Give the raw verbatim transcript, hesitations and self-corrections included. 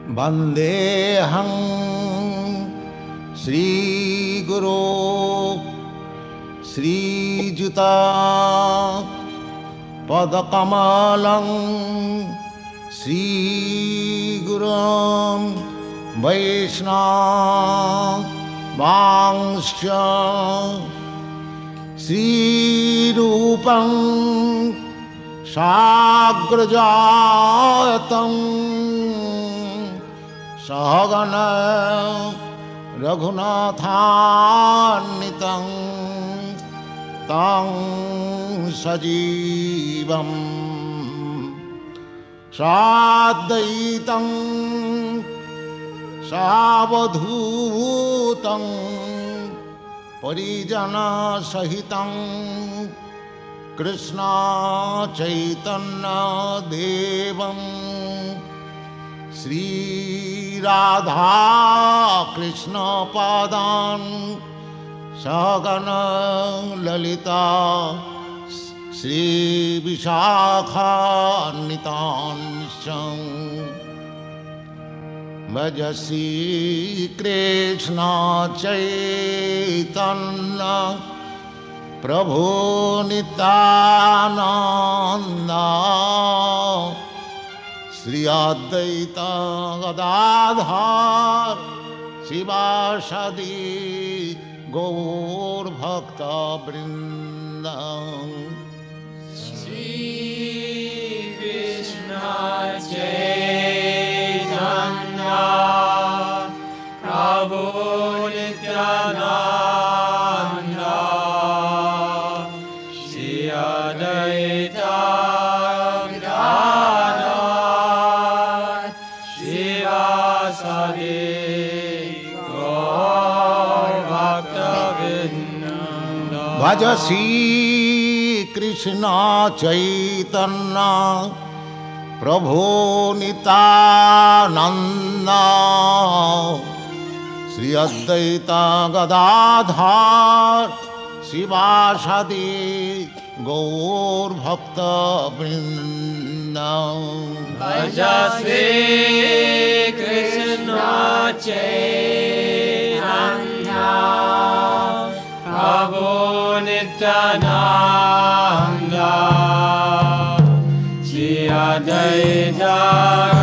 वन्देऽहं श्रीगुरो श्रीयुता पदकमलं श्रीगुरुं वैष्णवांश्च श्रीरूपं साग्रजातं सहगण रघुनाथान्वितं तं सजीवं साद्वैतं सावधूतं परिजनसहितं कृष्ण चैतन्य देवं श्री राधा कृष्ण पादान् सहगण ललिता श्री विशाखान्वितांश्च भज श्री कृष्ण चैतन्य प्रभु नित्यानंद श्री अद्वैत गदाधर शिवासादि गौर भक्त वृंद। श्री कृष्ण चैतन्य प्रभु नित्यानंद श्री अद्वैत गदाधर शिवासादि गौर भक्त वृंद। भज श्री कृष्ण चैतन्य प्रभु नित्यानंद श्री अद्वैत गदाधर शिवासादि गौर भक्त वृंद। भज श्री कृष्ण चैतन्य प्रभु नित्यानंद श्री अद्वैत